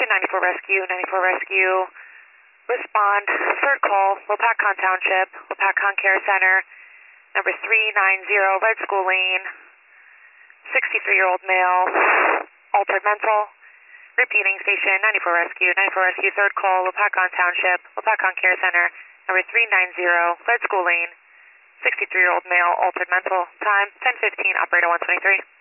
94 Rescue, 94 Rescue. Respond, third call, Lopatcon Township, Lopatcon Care Center, number 390, Red School Lane, 63-year-old male, altered mental. Repeating station, 94 Rescue, 94 Rescue, third call, Lopatcon Township, Lopatcon Care Center, number 390, Red School Lane, 63-year-old male, altered mental. Time, 10:15, operator 123.